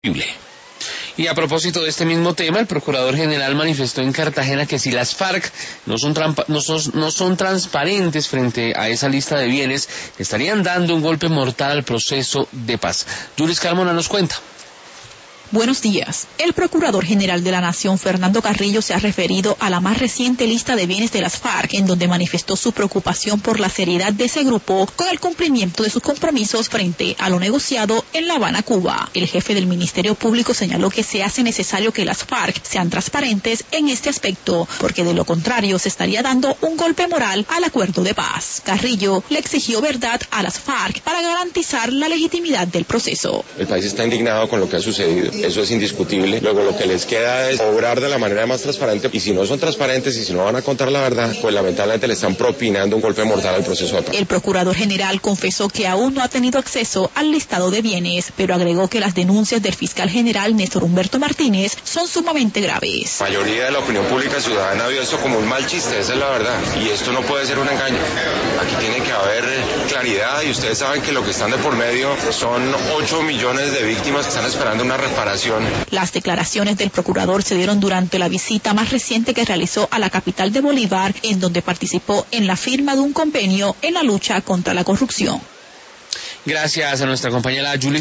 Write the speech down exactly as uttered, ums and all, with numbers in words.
Y a propósito de este mismo tema, el Procurador General manifestó en Cartagena que si las FARC no son, no son, no son transparentes frente a esa lista de bienes, estarían dando un golpe mortal al proceso de paz. Julis Carmona nos cuenta. Buenos días. El Procurador General de la Nación, Fernando Carrillo, se ha referido a la más reciente lista de bienes de las FARC, en donde manifestó su preocupación por la seriedad de ese grupo con el cumplimiento de sus compromisos frente a lo negociado en La Habana, Cuba. El jefe del Ministerio Público señaló que se hace necesario que las FARC sean transparentes en este aspecto, porque de lo contrario se estaría dando un golpe moral al acuerdo de paz. Carrillo le exigió verdad a las FARC para garantizar la legitimidad del proceso. El país está indignado con lo que ha sucedido. Eso es indiscutible. Luego lo que les queda es obrar de la manera más transparente, y si no son transparentes y si no van a contar la verdad, pues lamentablemente le están propinando un golpe mortal al proceso de paz. El Procurador General confesó que aún no ha tenido acceso al listado de bienes, pero agregó que las denuncias del fiscal general Néstor Humberto Martínez son sumamente graves. La mayoría de la opinión pública ciudadana vio esto como un mal chiste, esa es la verdad, y esto no puede ser un engaño. Aquí tiene que haber claridad, y ustedes saben que lo que están de por medio son ocho millones de víctimas que están esperando una reparación. Las declaraciones del procurador se dieron durante la visita más reciente que realizó a la capital de Bolívar, en donde participó en la firma de un convenio en la lucha contra la corrupción. Gracias a nuestra compañera Julie.